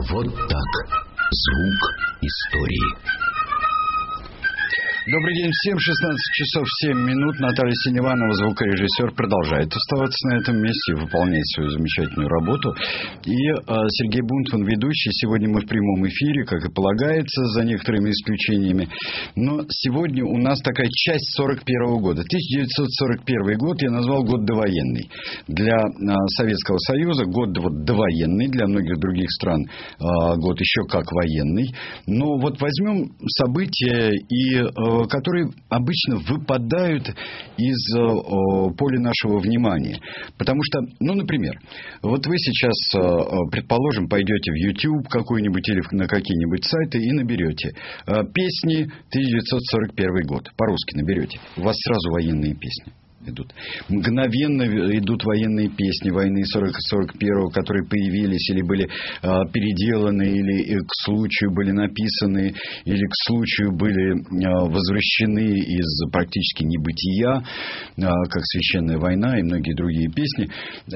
Вот так. Звук истории. Добрый день всем. 16 часов 7 минут. Наталья Синеванова, звукорежиссер, продолжает оставаться на этом месте и выполнять свою замечательную работу. И Сергей Бунтман, ведущий. Сегодня мы в прямом эфире, как и полагается, за некоторыми исключениями. Но сегодня у нас такая часть 41 года. 1941 год я назвал год довоенный. Для Советского Союза год довоенный, для многих других стран год еще как военный. Но вот возьмем события, которые обычно выпадают из поля нашего внимания. Потому что, например, вот вы сейчас, предположим, пойдете в YouTube какой-нибудь или на какие-нибудь сайты и наберете песни 1941 год. По-русски наберете. У вас сразу военные песни идут. Мгновенно идут военные песни войны 40-41, которые появились или были переделаны, или к случаю были написаны, или к случаю были возвращены из практически небытия, как «Священная война» и многие другие песни.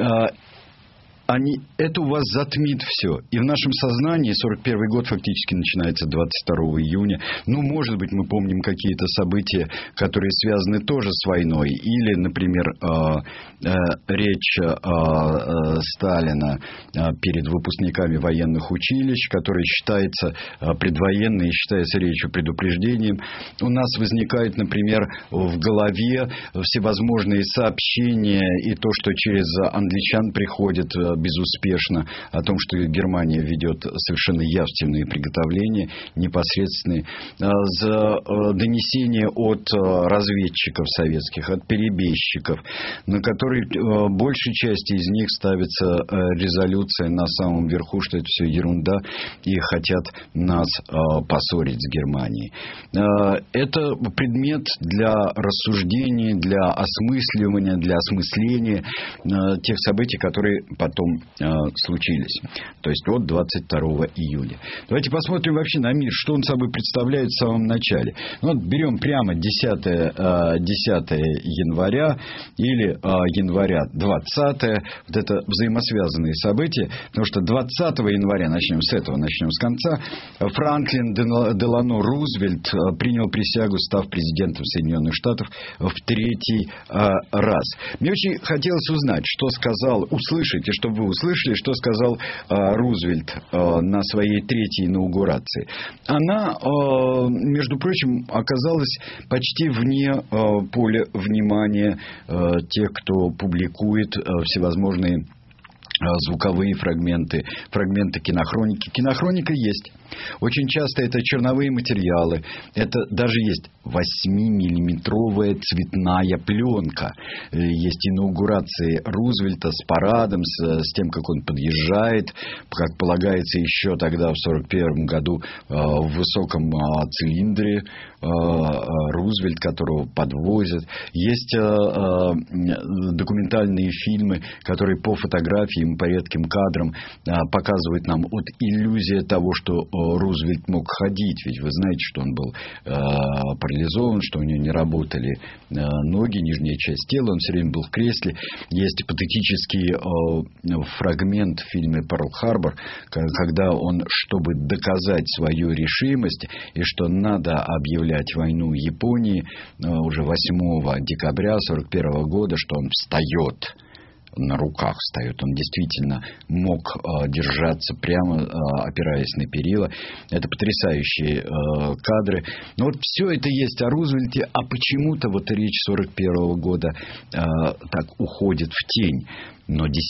Это у вас затмит все. И в нашем сознании 41 год фактически начинается 22 июня. Может быть, мы помним какие-то события, которые связаны тоже с войной. Или, например, речь Сталина перед выпускниками военных училищ, которая считается предвоенной и считается речью предупреждением. У нас возникают, например, в голове всевозможные сообщения и то, что через англичан приходит безуспешно, о том, что Германия ведет совершенно явственные приготовления, непосредственные, за донесения от разведчиков советских, от перебежчиков, на которые большей части из них ставится резолюция на самом верху, что это все ерунда, и хотят нас поссорить с Германией. Это предмет для рассуждений, для осмысливания, для осмысления тех событий, которые потом случились. То есть от 22 июля. Давайте посмотрим вообще на мир, что он собой представляет в самом начале. Берем прямо 10 января или января 20. Вот это взаимосвязанные события. Потому что 20 января, начнем с конца, Франклин Делано Рузвельт принял присягу, став президентом Соединенных Штатов в третий раз. Мне очень хотелось узнать, услышать, и чтобы вы услышали, что сказал Рузвельт на своей третьей инаугурации. Она, между прочим, оказалась почти вне поля внимания тех, кто публикует всевозможные звуковые фрагменты кинохроники. Кинохроника есть. Очень часто это черновые материалы. Это даже есть 8-миллиметровая цветная пленка. Есть инаугурации Рузвельта с парадом, с тем, как он подъезжает, как полагается еще тогда в 1941 году в высоком цилиндре Рузвельт, которого подвозят. Есть документальные фильмы, которые по фотографиям, по редким кадрам показывают нам иллюзия того, что Рузвельт мог ходить. Ведь вы знаете, что он был парализован, что у него не работали ноги, нижняя часть тела, он все время был в кресле. Есть патетический фрагмент в фильме «Перл-Харбор», когда он, чтобы доказать свою решимость и что надо объявлять войну Японии уже 8 декабря 1941 года, что он встает. На руках встает. Он действительно мог держаться прямо, опираясь на перила. Это потрясающие кадры. Но все это есть о Рузвельте, а почему-то речь 1941 года так уходит в тень. Но 10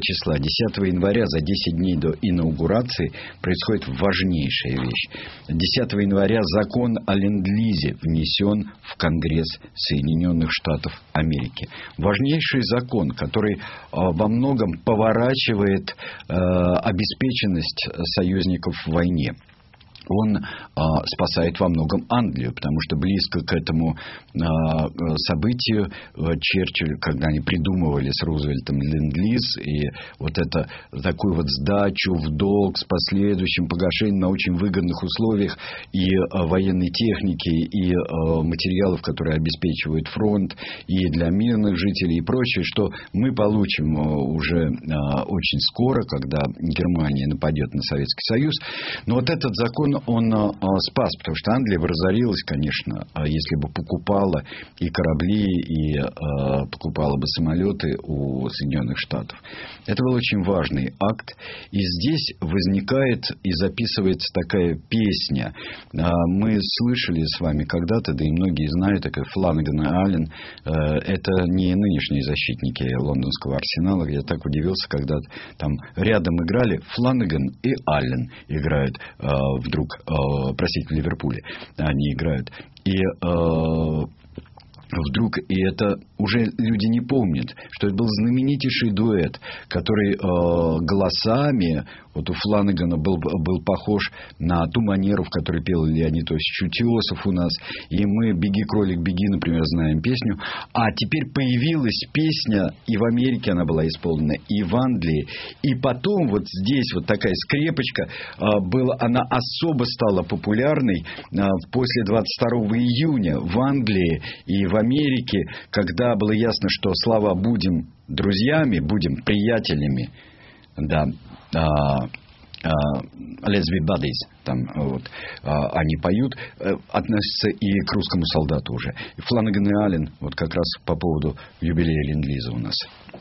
января, за 10 дней до инаугурации, происходит важнейшая вещь. 10 января закон о ленд-лизе внесен в Конгресс Соединенных Штатов Америки. Важнейший закон, который во многом поворачивает обеспеченность союзников в войне. он спасает во многом Англию, потому что близко к этому событию Черчилль, когда они придумывали с Рузвельтом ленд-лиз, и вот это такую вот сдачу в долг с последующим погашением на очень выгодных условиях и военной техники, и материалов, которые обеспечивают фронт, и для мирных жителей, и прочее, что мы получим уже очень скоро, когда Германия нападет на Советский Союз. Но вот этот закон он спас, потому что Англия бы разорилась, конечно, если бы покупала и корабли, и покупала бы самолеты у Соединенных Штатов. Это был очень важный акт. И здесь возникает и записывается такая песня. Мы слышали с вами когда-то, да и многие знают, такая Фланаган и Аллен. Это не нынешние защитники лондонского Арсенала. Я так удивился, когда там рядом играли Фланаган и Аллен играют вдруг, простите, в Ливерпуле они играют. И вдруг, и это уже люди не помнят, что это был знаменитейший дуэт, который голосами, вот у Фланагана был похож на ту манеру, в которой пел Леонид Осипович Утесов у нас. И мы «Беги, кролик, беги», например, знаем песню. А теперь появилась песня, и в Америке она была исполнена, и в Англии. И потом вот здесь вот такая скрепочка, она особо стала популярной после 22 июня в Англии и в Америке, когда было ясно, что слова «будем друзьями», «будем приятелями», да, «Let's be buddies», там вот, они поют, относятся и к русскому солдату уже. Фланаган и Аллен вот как раз по поводу юбилея ленд-лиза у нас.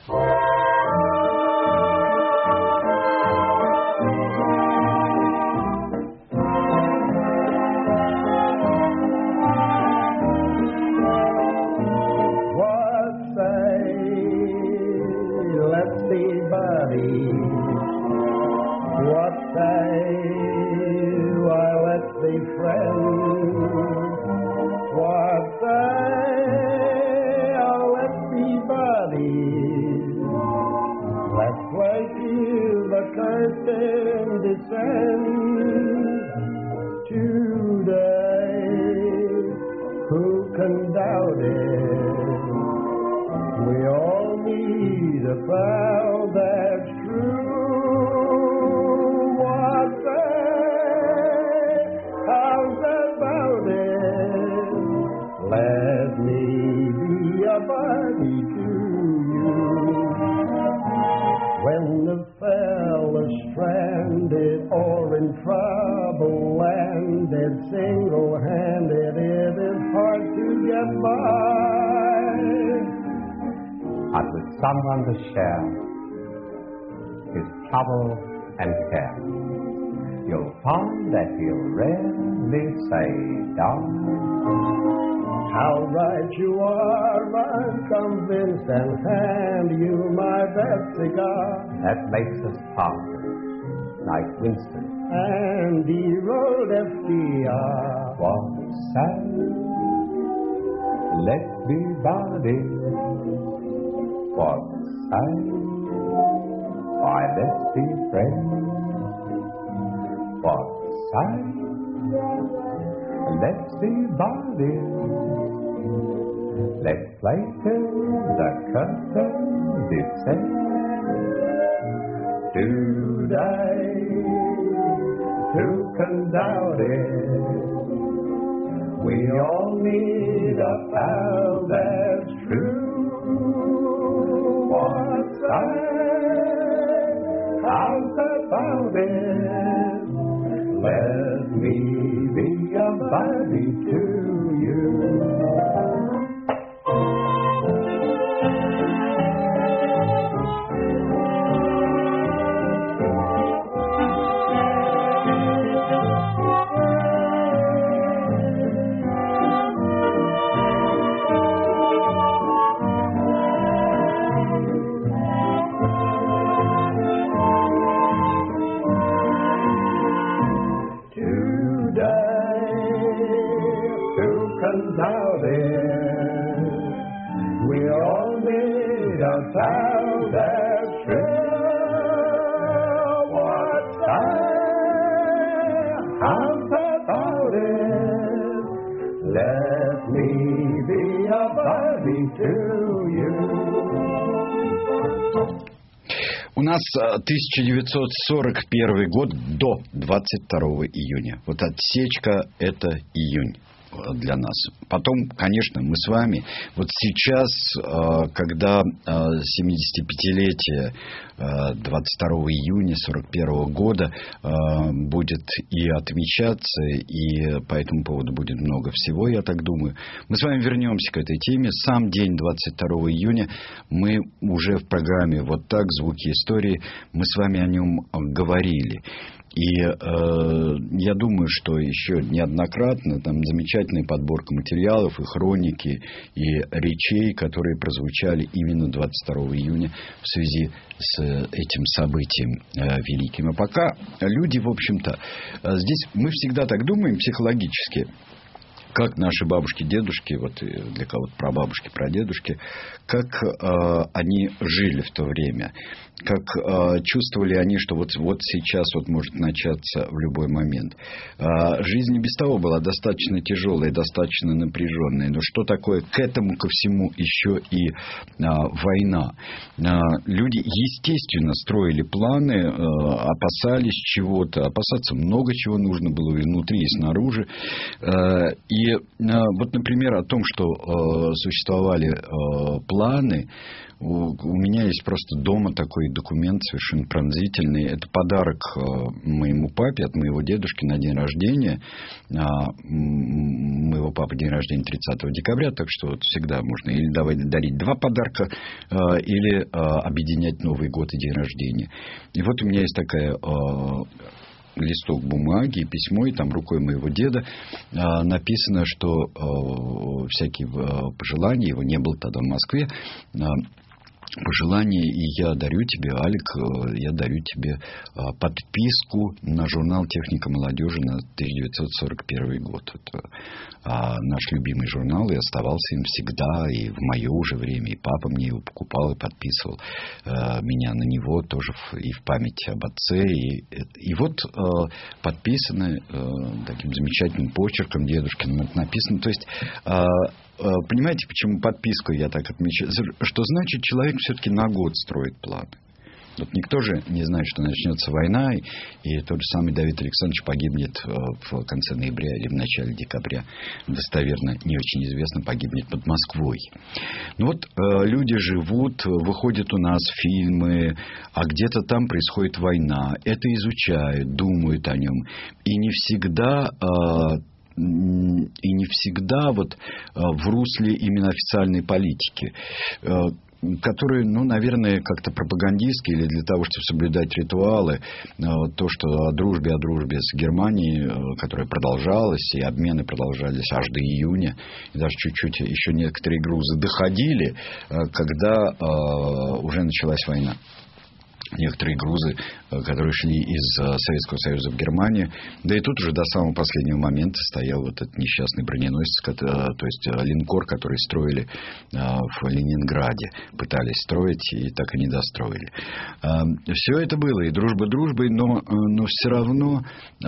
Someone to share his trouble and care. You'll find that he'll rarely say, darling, how right you are. I'm convinced, and hand you my best cigar. That makes us partners, like Winston and the old FDR. What say? Let's be buddies. What say? Why, let's be friends. What say? Let's be buddies. Let's play till the curtain descends. Today, who can doubt it? We all need a pal that's true. What's that? How's about it? Let me be a buddy to you. How's that? У нас 1941 год до 22 июня. Вот отсечка – это июнь для нас. Потом, конечно, мы с вами вот сейчас, когда 75-летие 22 июня 41 года будет и отмечаться, и по этому поводу будет много всего, я так думаю. Мы с вами вернемся к этой теме. Сам день 22 июня мы уже в программе «Вот так. Звуки истории» мы с вами о нем говорили. И я думаю, что еще неоднократно там замечательная подборка материалов и хроники, и речей, которые прозвучали именно 22 июня в связи с этим событием великим. А пока люди, в общем-то, здесь мы всегда так думаем психологически, как наши бабушки, дедушки, вот для кого-то прабабушки, прадедушки, как они жили в то время, как чувствовали они, что вот сейчас вот может начаться в любой момент. Жизнь и без того была достаточно тяжелая, достаточно напряженная. Но что такое к этому, ко всему еще и война? Люди, естественно, строили планы, опасались чего-то. Опасаться много чего нужно было и внутри, и снаружи. И вот, например, о том, что существовали планы, у меня есть просто дома такой документ совершенно пронзительный. Это подарок моему папе от моего дедушки на день рождения. Моего папы день рождения 30 декабря, так что вот всегда можно или дарить два подарка, или объединять Новый год и день рождения. И вот у меня есть такая... листок бумаги, письмо, и там рукой моего деда написано, что всякие пожелания, его не было тогда в Москве, пожелания, и я дарю тебе, Алик, я дарю тебе подписку на журнал «Техника молодежи» на 1941 год. Это наш любимый журнал, и оставался им всегда, и в мое уже время, и папа мне его покупал и подписывал меня на него тоже и в память об отце. И вот подписано таким замечательным почерком дедушкиным написано. То есть... Понимаете, почему подписку я так отмечаю? Что значит, человек все-таки на год строит планы. Вот никто же не знает, что начнется война, и тот же самый Давид Александрович погибнет в конце ноября или в начале декабря. Достоверно, не очень известно, погибнет под Москвой. Ну вот люди живут, выходят у нас фильмы, а где-то там происходит война. Это изучают, думают о нем. И не всегда вот в русле именно официальной политики, которые, наверное, как-то пропагандистские или для того, чтобы соблюдать ритуалы, то, что о дружбе с Германией, которая продолжалась, и обмены продолжались аж до июня, и даже чуть-чуть еще некоторые грузы доходили, когда уже началась война. Некоторые грузы, которые шли из Советского Союза в Германию. Да и тут уже до самого последнего момента стоял вот этот несчастный броненосец, то есть линкор, который строили в Ленинграде. Пытались строить и так и не достроили. Все это было. И дружба дружбой, но все равно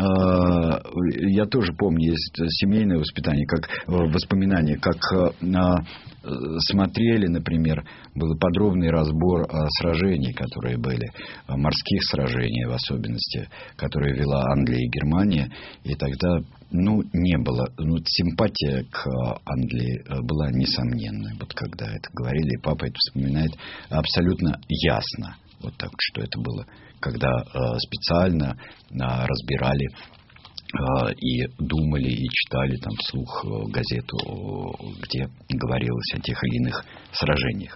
я тоже помню, есть семейное воспитание, как воспоминания, как смотрели, например, был подробный разбор сражений, которые были, морских сражений в особенности, которые вела Англия и Германия, и тогда, не было, симпатия к Англии была несомненная, вот когда это говорили, и папа это вспоминает абсолютно ясно, вот так, что это было, когда специально разбирали и думали, и читали там вслух газету, где говорилось о тех или иных сражениях.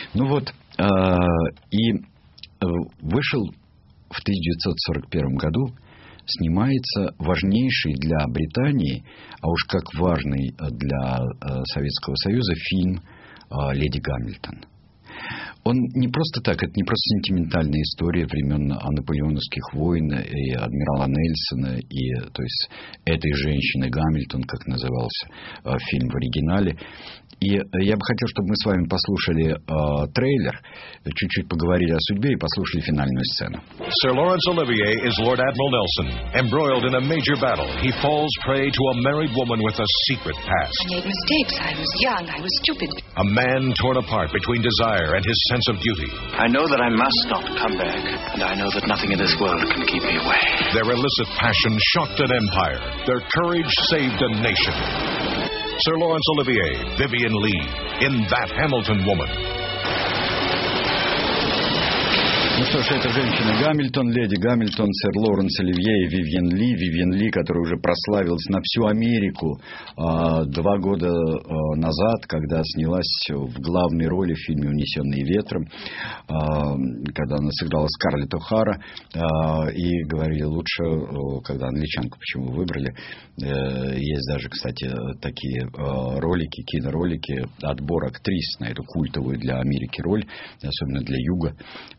И вышел в 1941 году, снимается важнейший для Британии, а уж как важный для Советского Союза фильм «Леди Гамильтон». Он не просто так, это не просто сентиментальная история времен наполеоновских войн и адмирала Нельсона, и, то есть, этой женщины Гамильтон, как назывался фильм в оригинале. И я бы хотел, чтобы мы с вами послушали трейлер, чуть-чуть поговорили о судьбе и послушали финальную сцену. Sir Laurence Olivier is Lord Admiral Nelson. Embroiled in a major battle, he falls prey to a married woman with a secret past. I made mistakes. I was young. I was stupid. A man torn apart between desire and his sense of duty. I know that I must not come back, and I know that nothing in this world can keep me away. Their illicit passion shocked an empire. Their courage saved a nation. Sir Laurence Olivier, Vivien Leigh, in That Hamilton Woman. Ну что ж, это женщина Гамильтон, леди Гамильтон, сэр Лоуренс Оливье и Вивьен Ли, которая уже прославилась на всю Америку 2 года назад, когда снялась в главной роли в фильме «Унесенные ветром», когда она сыграла Скарлетт О'Хара, и говорили лучше, когда англичанку почему выбрали. Есть даже, кстати, такие ролики, киноролики, отбор актрис на эту культовую для Америки роль, особенно для Юга.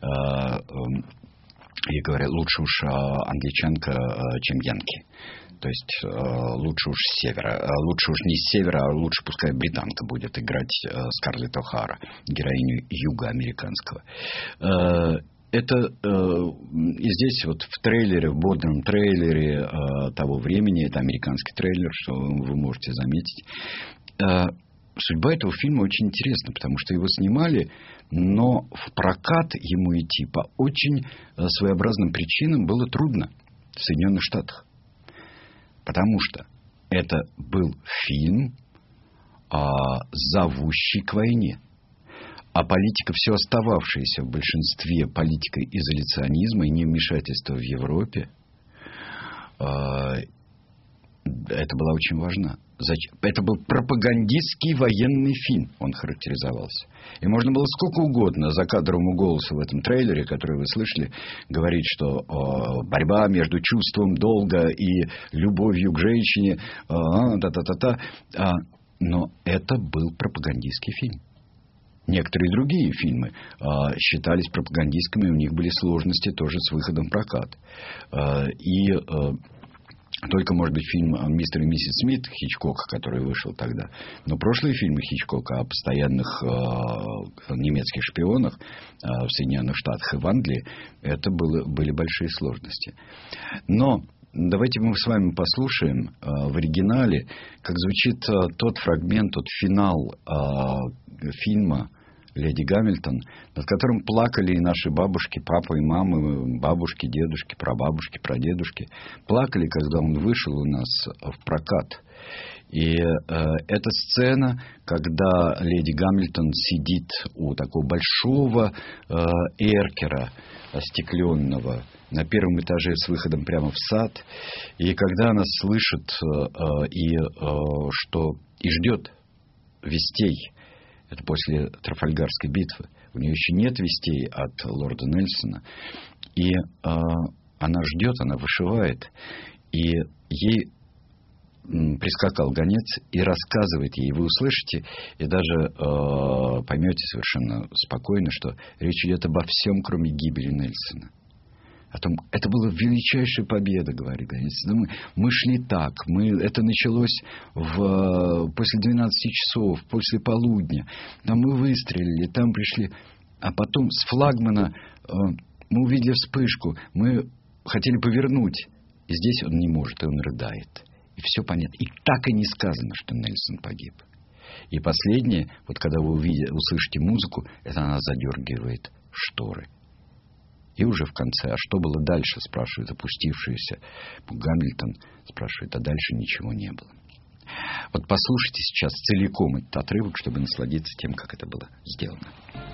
И говорят, лучше уж англичанка, чем янки. То есть лучше уж с севера. Лучше уж не с севера, а лучше пускай британка будет играть Скарлетт О'Хара, героиню юга американского. Это и здесь вот в трейлере, в модном трейлере того времени, это американский трейлер, что вы можете заметить. Судьба этого фильма очень интересна, потому что его снимали, но в прокат ему идти по очень своеобразным причинам было трудно в Соединенных Штатах. Потому что это был фильм, зовущий к войне. А политика, все остававшаяся в большинстве политика изоляционизма и невмешательства в Европе, это было очень важно. Это был пропагандистский военный фильм, он характеризовался. И можно было сколько угодно закадровому голосу в этом трейлере, который вы слышали, говорить, что борьба между чувством долга и любовью к женщине, но это был пропагандистский фильм. Некоторые другие фильмы считались пропагандистскими, у них были сложности тоже с выходом в прокат. Только, может быть, фильм «Мистер и миссис Смит» Хичкока, который вышел тогда. Но прошлые фильмы Хичкока о постоянных немецких шпионах в Соединенных Штатах и в Англии, это были большие сложности. Но давайте мы с вами послушаем в оригинале, как звучит тот фрагмент, тот финал фильма «Леди Гамильтон», над которым плакали и наши бабушки, папы и мамы, бабушки, дедушки, прабабушки, прадедушки. Плакали, когда он вышел у нас в прокат. И эта сцена, когда леди Гамильтон сидит у такого большого эркера остекленного на первом этаже с выходом прямо в сад. И когда она слышит и ждет вестей. Это после Трафальгарской битвы. У нее еще нет вестей от лорда Нельсона. И она ждет, она вышивает. И ей прискакал гонец и рассказывает ей. Вы услышите и даже поймете совершенно спокойно, что речь идет обо всем, кроме гибели Нельсона. О том, это была величайшая победа, говорит гонец. Мы шли так. Это началось после 12 часов, после полудня. Там мы выстрелили, там пришли. А потом с флагмана мы увидели вспышку. Мы хотели повернуть. И здесь он не может, и он рыдает. И все понятно. И так и не сказано, что Нельсон погиб. И последнее, вот когда вы услышите музыку, это она задергивает шторы. И уже в конце, а что было дальше, спрашивает опустившийся Гамильтон, спрашивает, а дальше ничего не было. Вот послушайте сейчас целиком этот отрывок, чтобы насладиться тем, как это было сделано.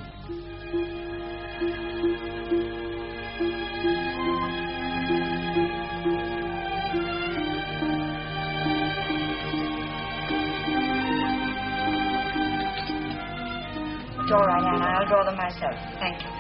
It's all right, Anna. I'll draw them myself. Thank you.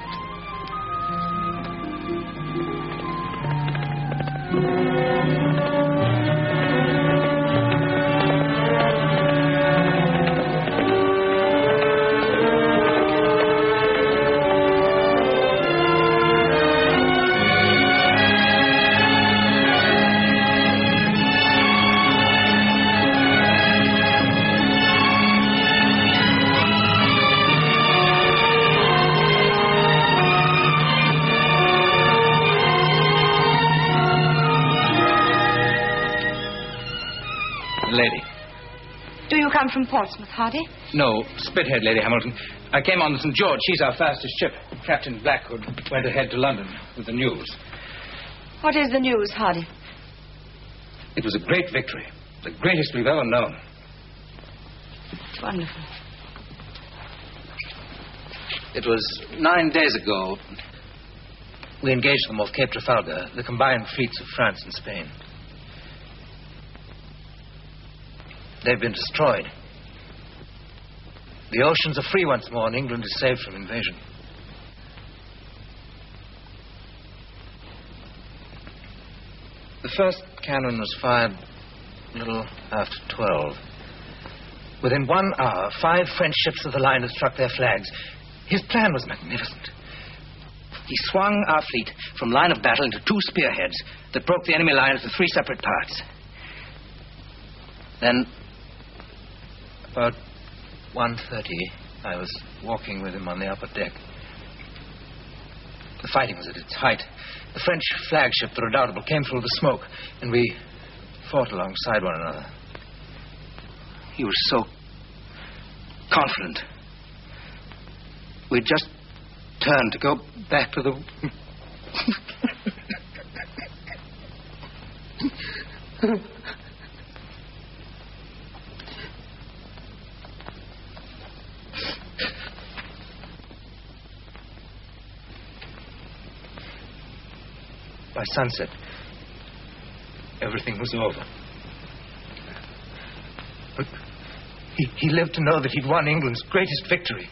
Lady. Do you come from Portsmouth, Hardy? No, Spithead, Lady Hamilton. I came on the St. George. She's our fastest ship. Captain Blackwood went ahead to London with the news. What is the news, Hardy? It was a great victory. The greatest we've ever known. It's wonderful. It was 9 days ago. We engaged them off Cape Trafalgar, the combined fleets of France and Spain. They've been destroyed. The oceans are free once more, and England is saved from invasion. The first cannon was fired a little after 12. Within 1 hour, 5 French ships of the line had struck their flags. His plan was magnificent. He swung our fleet from line of battle into 2 spearheads that broke the enemy line into 3 separate parts. Then, about 1:30, I was walking with him on the upper deck. The fighting was at its height. The French flagship, the Redoutable, came through the smoke, and we fought alongside one another. He was so confident. We just turned to go back to the... By sunset, everything was over. But he lived to know that he'd won England's greatest victory.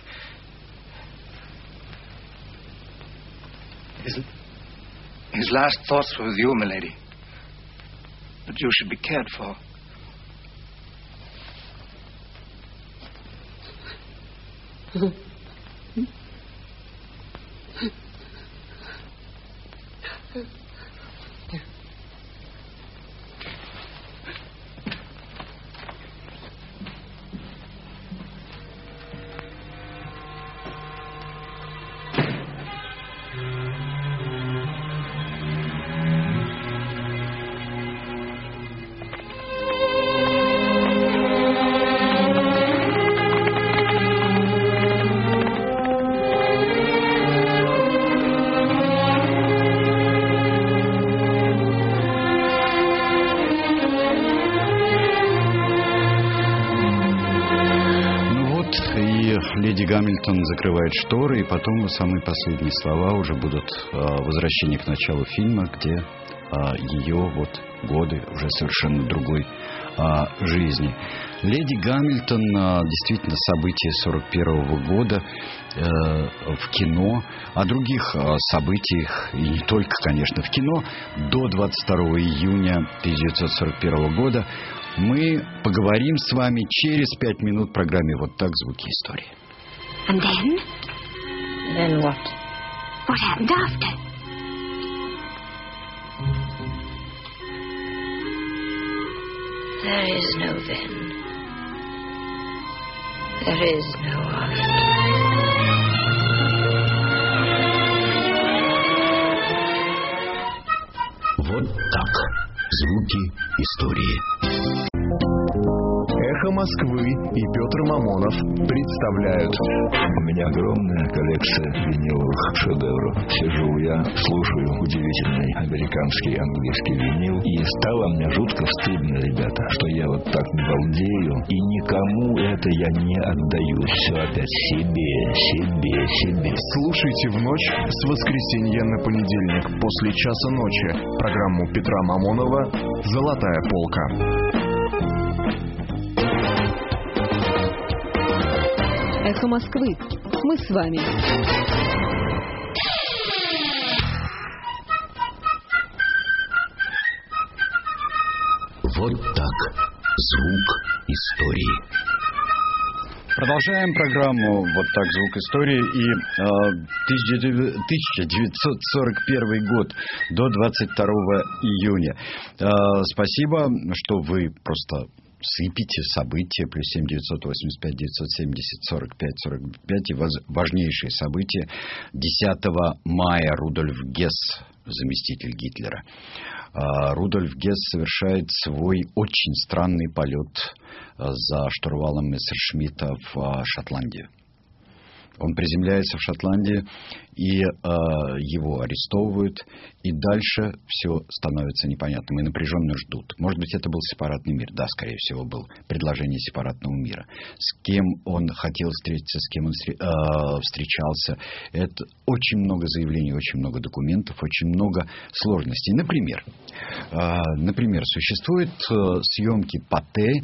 His last thoughts were with you, milady. That you should be cared for. Леди Гамильтон закрывает шторы, и потом самые последние слова уже будут возвращение к началу фильма, где ее годы уже совершенно другой жизни. Леди Гамильтон действительно событие 41 года в кино, о других событиях, и не только, конечно, в кино, до 22 июня 1941 года мы поговорим с вами через 5 минут в программе «Вот так. Звуки истории». And then? Then what? What happened after? There is no then. There is no after. Вот так. Звуки истории. «Эхо Москвы» и Петр Мамонов представляют. У меня огромная коллекция виниловых шедевров. Сижу я, слушаю удивительный американский английский винил, и стало мне жутко стыдно, ребята, что я вот так балдею, и никому это я не отдаю. Все опять себе. Слушайте в ночь с воскресенья на понедельник после часа ночи программу Петра Мамонова «Золотая полка». «Эхо Москвы». Мы с вами. Вот так. Звук истории. Продолжаем программу «Вот так. Звук истории». И 1941 год до 22 июня. Спасибо, что вы просто сыпите события, плюс 7 985 970 45 45, и важнейшие события. 10 мая Рудольф Гесс, заместитель Гитлера. Рудольф Гесс совершает свой очень странный полет за штурвалом Мессершмитта в Шотландию. Он приземляется в Шотландии, и его арестовывают, и дальше все становится непонятным, и напряженно ждут. Может быть, это был сепаратный мир. Да, скорее всего, был предложение сепаратного мира. С кем он хотел встретиться, с кем он встречался. Это очень много заявлений, очень много документов, очень много сложностей. Например, существуют съемки Патте,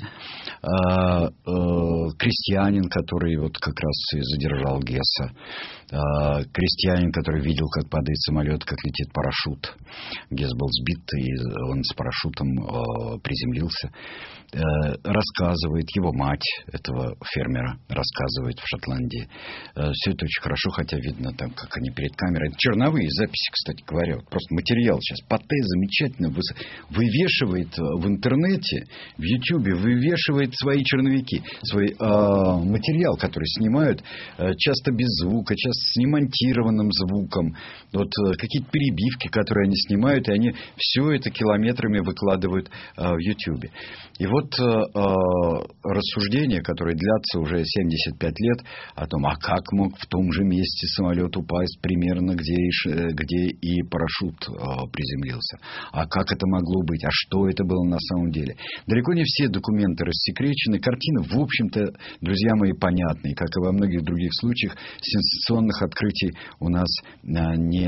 крестьянин, который вот как раз и задержал Гесса, крестьянин, который видел, как падает самолет, как летит парашют. Гесс был сбит, и он с парашютом приземлился. Рассказывает его мать этого фермера, рассказывает в Шотландии. Все это очень хорошо, хотя видно там, как они перед камерой. Черновые записи, кстати говоря. Вот просто материал сейчас. Патте замечательно вывешивает в интернете, в Ютьюбе, вывешивает свои черновики, свой материал, который снимают часто без звука, часто с немонтированным звуком. Вот какие-то перебивки, которые они снимают, и они все это километрами выкладывают в Ютьюбе. И вот рассуждения, которые длятся уже 75 лет, о том, а как мог в том же месте самолет упасть примерно, где и парашют приземлился. А как это могло быть? А что это было на самом деле? Далеко не все документы рассекречены. Картина, в общем-то, друзья мои, понятна. И, как и во многих других случаях, сенсационных открытий у нас не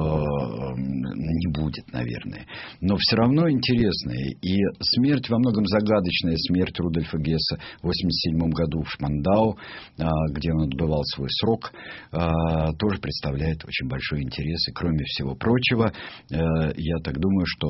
будет, наверное. Но все равно интересные. И смерть во многом загадочная. Смерть Рудольфа Гесса в 1987 году в Шпандау, где он отбывал свой срок, тоже представляет очень большой интерес. И, кроме всего прочего, я так думаю, что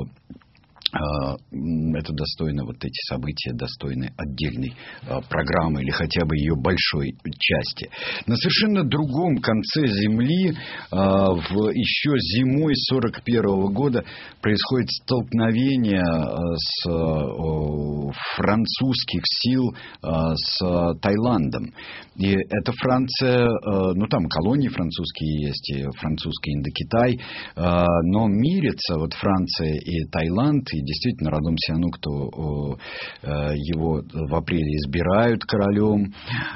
это достойно, вот эти события достойны отдельной программы или хотя бы ее большой части. На совершенно другом конце Земли еще зимой 1941 года происходит столкновение с французских сил с Таиландом. И это Франция, там колонии французские есть, и французский Индокитай, но мирятся вот Франция и Таиланд. И действительно, Радом Сианук, его в апреле избирают королем.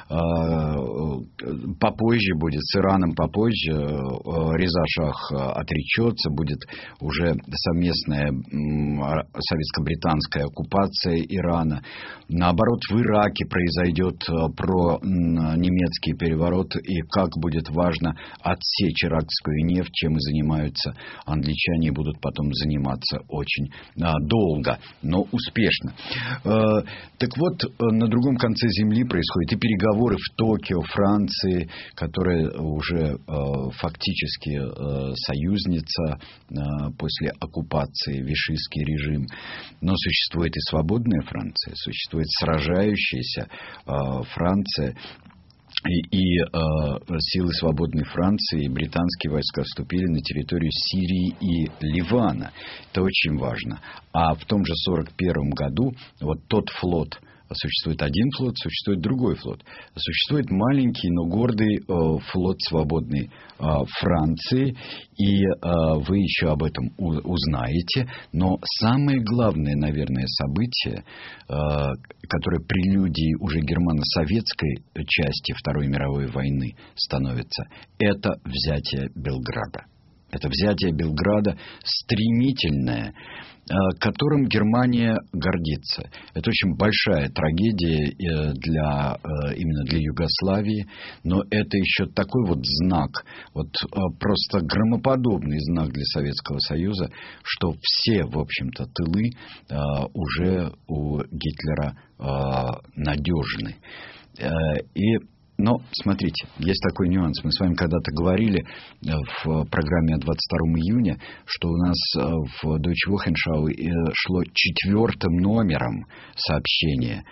Попозже будет, с Ираном попозже, Реза Шах отречется, будет уже совместная советско-британская оккупация Ирана. Наоборот, в Ираке произойдет немецкий переворот, и как будет важно отсечь иракскую нефть, чем и занимаются англичане, и будут потом заниматься очень долго, но успешно. Так вот, на другом конце Земли происходят и переговоры в Токио, Франции, которая уже фактически союзница после оккупации, вишистский режим. Но существует и свободная Франция, существует сражающаяся Франция. И силы свободной Франции и британские войска вступили на территорию Сирии и Ливана. Это очень важно. А в том же 1941 году вот тот флот, существует один флот, существует другой флот. Существует маленький, но гордый флот свободной Франции. И вы еще об этом узнаете. Но самое главное, наверное, событие, которое прелюдией уже германо-советской части Второй мировой войны становится, это взятие Белграда. Это взятие Белграда стремительное, которым Германия гордится. Это очень большая трагедия именно для Югославии, но это еще такой вот знак, вот просто громоподобный знак для Советского Союза, что все, в общем-то, тылы уже у Гитлера надежны. Но, смотрите, есть такой нюанс. Мы с вами когда-то говорили в программе 22 июня, что у нас в Deutsche Wochenschau шло 4-м номером сообщение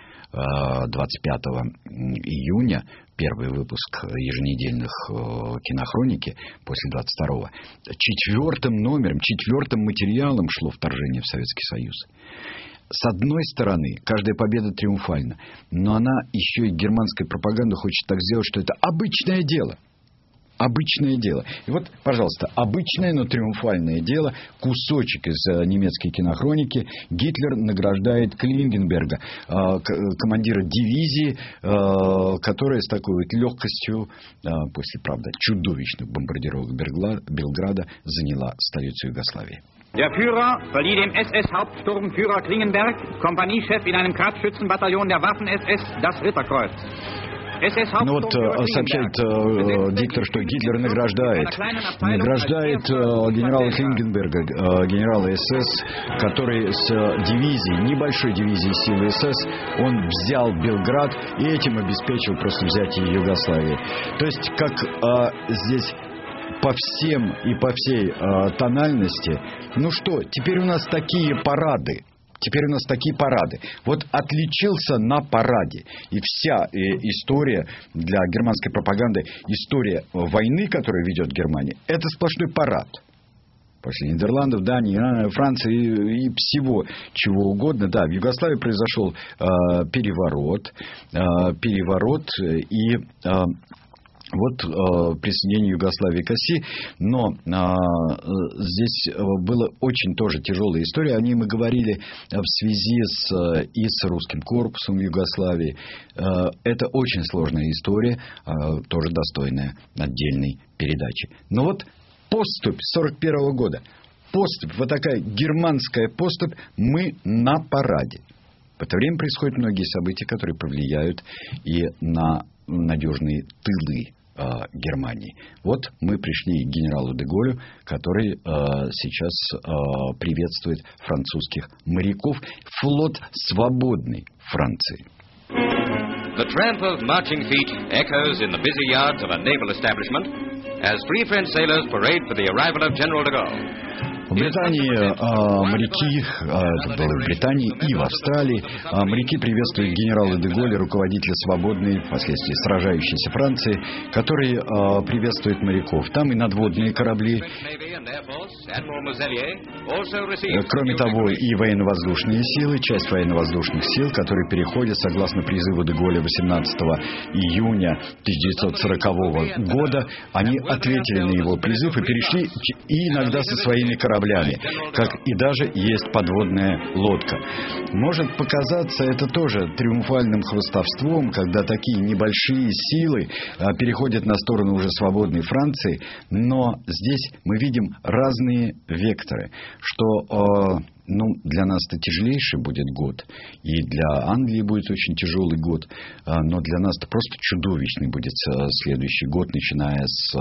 25 июня, первый выпуск еженедельных кинохроники после 22-го. 4-м номером, 4-м материалом шло вторжение в Советский Союз. С одной стороны, каждая победа триумфальна, но она еще и германская пропаганда хочет так сделать, что это обычное дело. обычное дело. И вот, пожалуйста, обычное, но триумфальное дело, кусочек из немецкой кинохроники. Гитлер награждает Клингенберга, командира дивизии, которая с такой вот легкостью, после, правда, чудовищных бомбардировок Белграда, заняла столицу Югославии. Der Führer verlieh dem SS-Hauptsturmführer Klingenberg, Kompaniechef in einem Kraftschützenbataillon der Waffen-SS, das Ritterkreuz. Ну вот сообщает диктор, что Гитлер награждает генерала Клингенберга, генерала СС, который с дивизии, небольшой дивизии силы СС, он взял Белград и этим обеспечил просто взятие Югославии. То есть, как здесь по всем и по всей тональности, ну что, теперь у нас такие парады. Вот отличился на параде. И вся история для германской пропаганды, история войны, которую ведет Германия, это сплошной парад. После Нидерландов, Дании, Франции и всего чего угодно. Да, в Югославии произошел переворот и... Вот присоединение Югославии к оси, но здесь была очень тоже тяжелая история. О ней мы говорили в связи и с русским корпусом в Югославии. Это очень сложная история, тоже достойная отдельной передачи. Но вот поступь 1941 года, вот такая германская поступь, мы на параде. В это время происходят многие события, которые повлияют и на надежные тылы Германии. Вот мы пришли к генералу де Голлю, который сейчас приветствует французских моряков. Флот свободной Франции. The tramp of marching feet echoes in the busy yards of a naval establishment as free French sailors parade for the arrival of General de Gaulle. В Британии моряки, это было в Британии и в Австралии, моряки приветствуют генерала де Голля, руководителя свободной, впоследствии сражающейся Франции, который приветствует моряков. Там и надводные корабли. Кроме того, и военно-воздушные силы, часть военно-воздушных сил, которые переходят, согласно призыву де Голля 18 июня 1940 года, они ответили на его призыв и перешли, и иногда со своими кораблями, как и даже есть подводная лодка. Может показаться это тоже триумфальным хвастовством, когда такие небольшие силы переходят на сторону уже свободной Франции, но здесь мы видим разные векторы, что для нас это тяжелейший будет год, и для Англии будет очень тяжелый год, но для нас это просто чудовищный будет следующий год, начиная с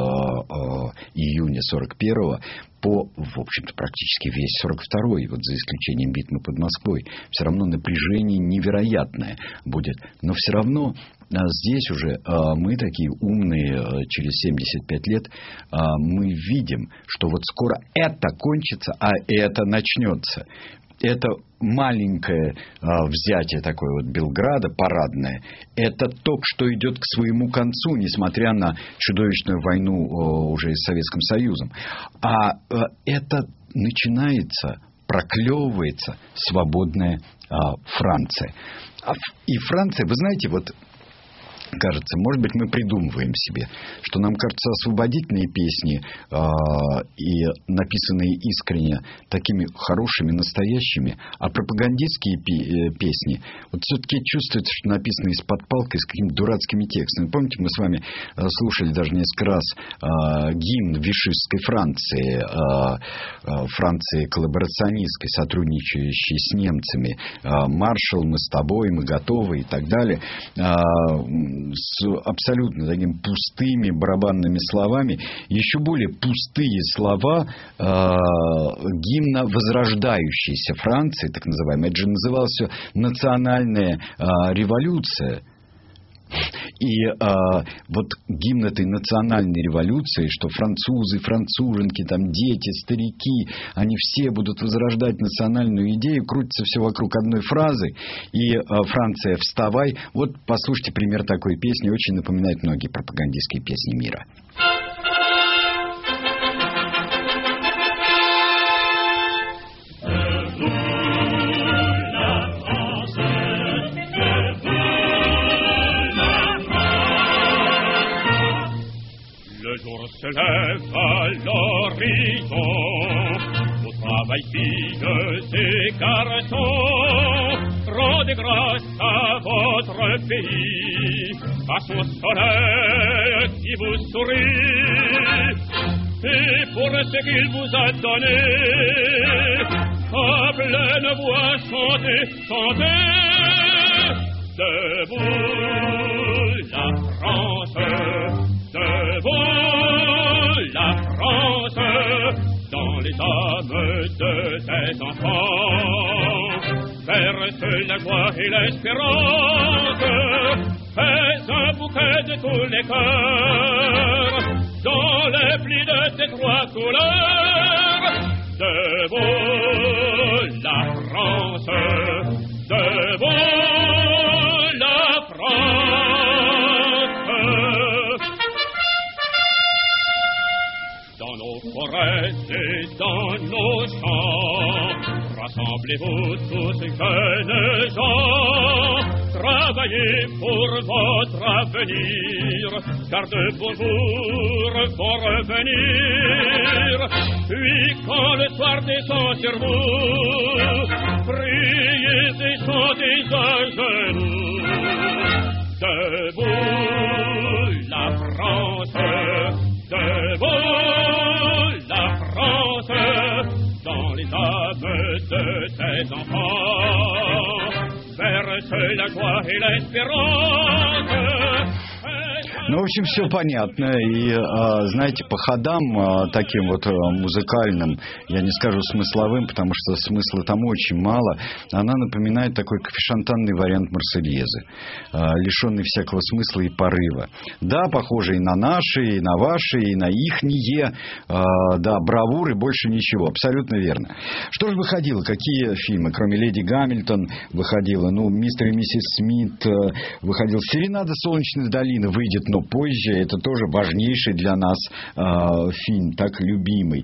июня 41-го по, в общем-то, практически весь 42-й, вот за исключением битвы под Москвой. Все равно напряжение невероятное будет, но все равно здесь уже мы такие умные, через 75 лет, мы видим, что вот скоро это кончится, а это начнется. Это маленькое взятие такое вот Белграда, парадное, это то, что идет к своему концу, несмотря на чудовищную войну уже с Советским Союзом. А это начинается, проклевывается свободная Франция. И Франция, вы знаете, вот кажется, может быть, мы придумываем себе, что нам кажется освободительные песни и написанные искренне такими хорошими, настоящими, а пропагандистские песни вот все-таки чувствуется, что написаны из-под палки с какими-то дурацкими текстами. Помните, мы с вами слушали даже несколько раз гимн вишистской Франции, Франции коллаборационистской, сотрудничающей с немцами, «Маршал, мы с тобой, мы готовы» и так далее, с абсолютно такими пустыми барабанными словами. Еще более пустые слова гимна возрождающейся Франции, так называемой. Это же называлось все «Национальная революция». И вот гимн этой национальной революции, что французы, француженки, там дети, старики, они все будут возрождать национальную идею, крутится все вокруг одной фразы. И «Франция, вставай». Вот послушайте пример такой песни, очень напоминает многие пропагандистские песни мира. travail, filles et garçons, rendez grâce à votre pays, à son soleil qui vous sourit, et pour ce qu'il vous a donné, à pleine voix chantez, chantez, debout la France, debout la France, dans les âmes de tes enfants, verse la joie et l'espérance, fais un bouquet de tous les cœurs, dans les plis de tes trois couleurs, debout la France, debout la France. Dans nos forêts et dans nos champs, rassemblez-vous tous jeunes gens, travaillez pour votre avenir, car de beaux jours vont revenir. Puis quand le soir descend sur vous, priez et chantez à genoux. Debout la France, debout la France, dans les âmes de tes enfants, verse la joie et l'espérance. Ну, в общем, все понятно. И, знаете, по ходам таким вот музыкальным, я не скажу смысловым, потому что смысла там очень мало, она напоминает такой кафешантанный вариант Марсельезы, лишенный всякого смысла и порыва. Да, похоже и на наши, и на ваши, и на ихние, да, бравуры, больше ничего. Абсолютно верно. Что же выходило? Какие фильмы? Кроме «Леди Гамильтон» выходило, ну, «Мистер и миссис Смит» выходил. «Серенада Солнечной долины» выйдет, но позже. Это тоже важнейший для нас фильм, так любимый.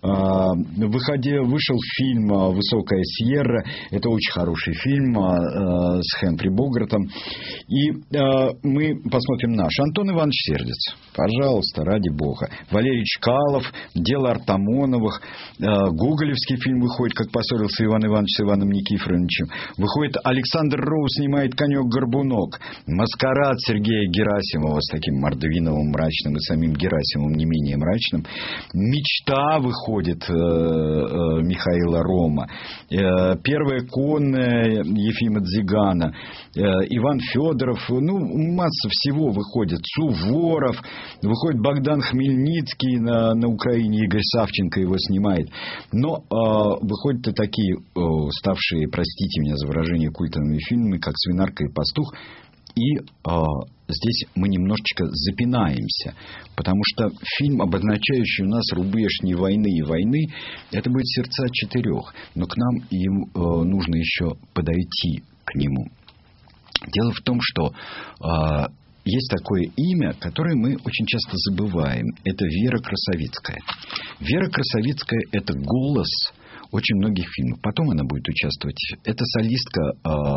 Вышел фильм «Высокая Сьерра». Это очень хороший фильм с Хэмфри Богартом. И мы посмотрим наш. Антон Иванович Сердец. Пожалуйста, ради бога. Валерий Чкалов. «Дело Артамоновых». Гоголевский фильм выходит, как поссорился Иван Иванович с Иваном Никифоровичем. Выходит Александр Роу снимает «Конек-горбунок». «Маскарад» Сергея Герасимова с таким мордовиновым, мрачным, и самим Герасимовым не менее мрачным. «Мечта» выходит Михаила Рома. «Первая конная» Ефима Дзигана. Иван Федоров. Ну, масса всего выходит. Суворов. Выходит Богдан Хмельницкий на Украине. Игорь Савченко его снимает. Но выходят и такие ставшие, простите меня за выражение, культовыми фильмы, как «Свинарка и пастух». И здесь мы немножечко запинаемся, потому что фильм, обозначающий у нас рубеж не войны и войны, это будет «Сердца четырех». Но к нам им нужно еще подойти к нему. Дело в том, что есть такое имя, которое мы очень часто забываем. Это Вера Красовицкая. Вера Красовицкая – это голос очень многих фильмов. Потом она будет участвовать. Это солистка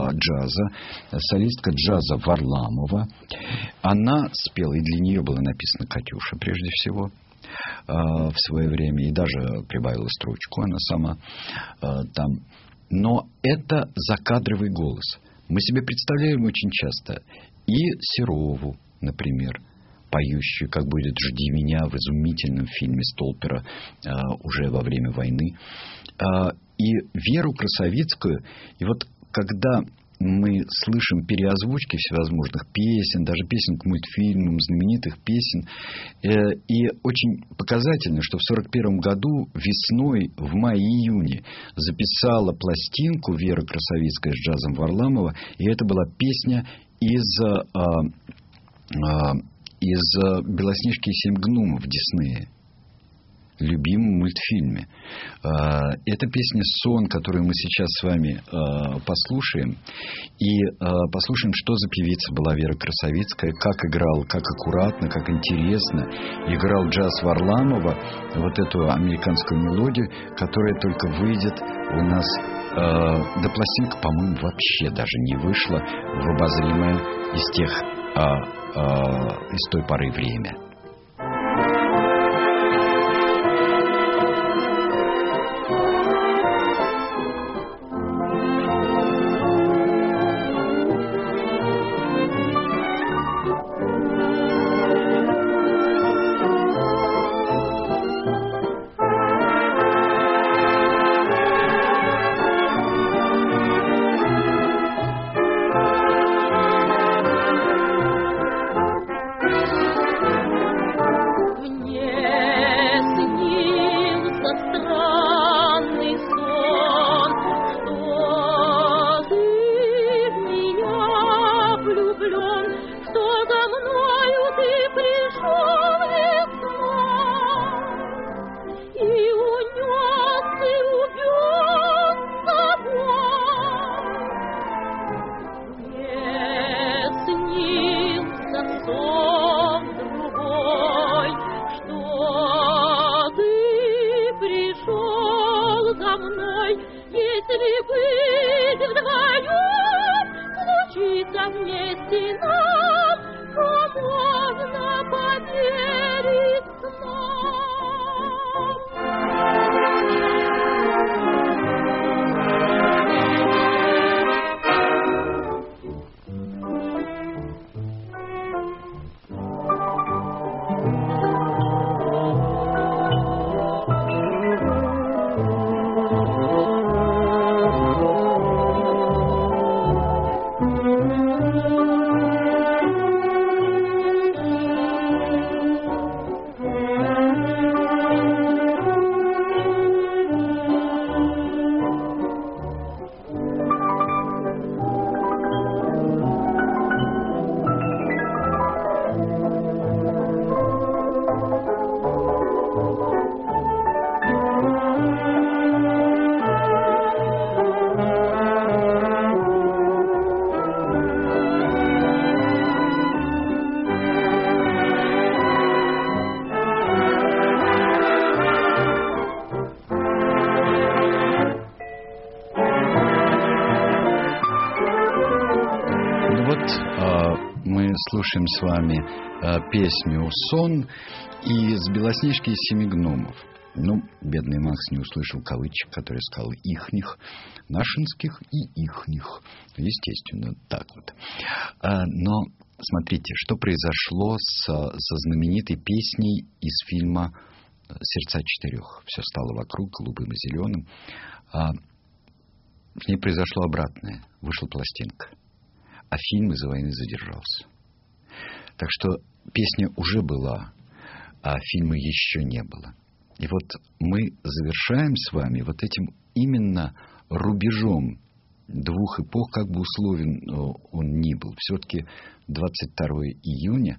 джаза Варламова. Она спела, и для нее было написано «Катюша» прежде всего в свое время. И даже прибавила строчку она сама там. Но это закадровый голос. Мы себе представляем очень часто и Серову, например, поющую, как будет «Жди меня» в изумительном фильме Столпера уже во время войны. И Веру Красовицкую. И вот когда мы слышим переозвучки всевозможных песен, даже песен к мультфильмам, знаменитых песен, и очень показательно, что в 1941 году весной, в мае-июне, записала пластинку Вера Красовицкая с джазом Варламова, и это была песня из «Белоснежки и семь гномов» Диснея, любимом мультфильме. Это песня «Сон», которую мы сейчас с вами послушаем. И послушаем, что за певица была Вера Красовицкая, как играл, как аккуратно, как интересно играл джаз Варламова, вот эту американскую мелодию, которая только выйдет у нас... Да пластинка, по-моему, вообще даже не вышла в обозримое из той поры время. пришел за мной, если быть вдвоем, случится вместе нам, то можно поверить слушаем с вами песню «Сон» из «Белоснежки и семи гномов». Ну, бедный Макс не услышал кавычек, который сказал «ихних», «нашинских» и «ихних». Естественно, так вот. Но смотрите, что произошло со знаменитой песней из фильма «Сердца четырех». Все стало вокруг голубым и зеленым. В ней произошло обратное. Вышла пластинка. А фильм из-за войны задержался. Так что песня уже была, а фильма еще не было. И вот мы завершаем с вами вот этим именно рубежом двух эпох, как бы условен он ни был. Все-таки 22 июня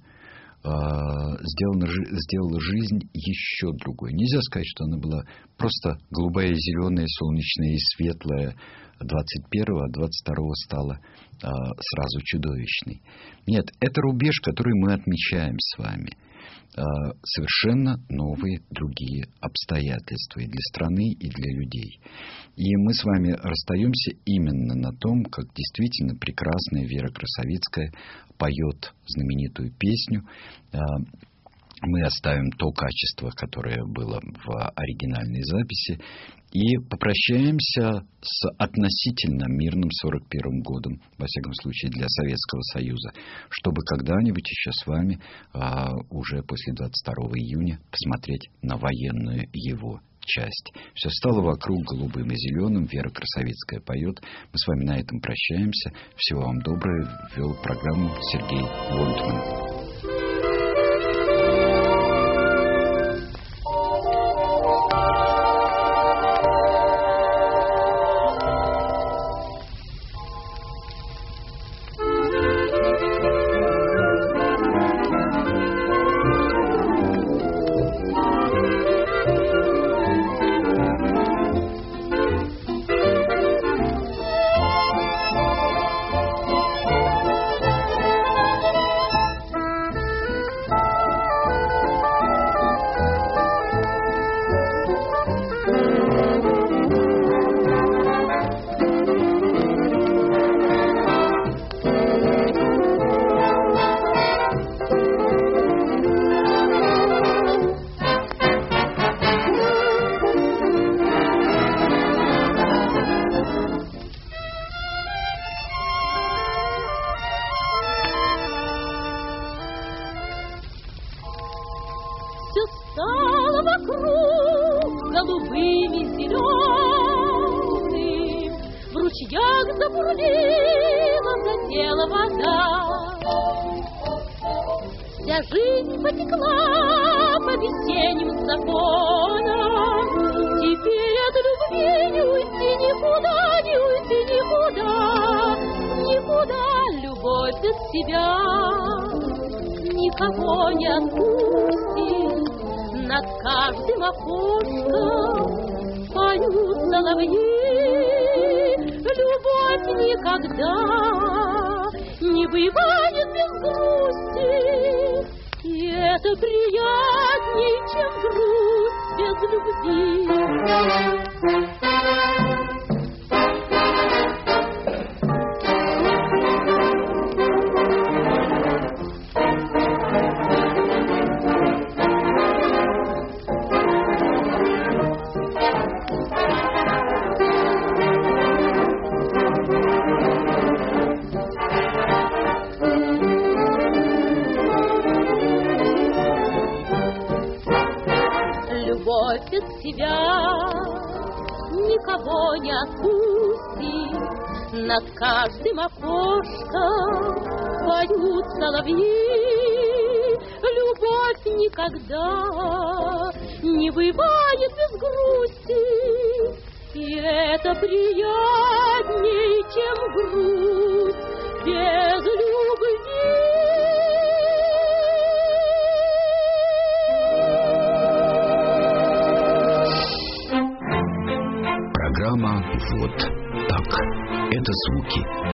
сделала жизнь еще другой. Нельзя сказать, что она была просто голубая, зеленая, солнечная и светлая 21-го, а 22-го стала сразу чудовищной. Нет, это рубеж, который мы отмечаем с вами. Совершенно новые, другие обстоятельства и для страны, и для людей. И мы с вами расстаемся именно на том, как действительно прекрасная Вера Красовицкая поет знаменитую песню. Мы оставим то качество, которое было в оригинальной записи, и попрощаемся с относительно мирным 41-м годом, во всяком случае для Советского Союза, чтобы когда-нибудь еще с вами уже после 22 июня посмотреть на военную его часть. Все стало вокруг голубым и зеленым. Вера Красовицкая поет. Мы с вами на этом прощаемся. Всего вам доброго. Вел программу Сергей Лунтман. Никого не отпустит, над каждым окошком поют соловьи. Любовь никогда не бывает без грусти, и это приятней, чем грусть. без любви. Любовь от себя никого не отпустит, над каждым окошком поют соловьи. Любовь никогда не бывает без грусти, и это приятней, чем грусть без любви. Программа «Вот так». Это звуки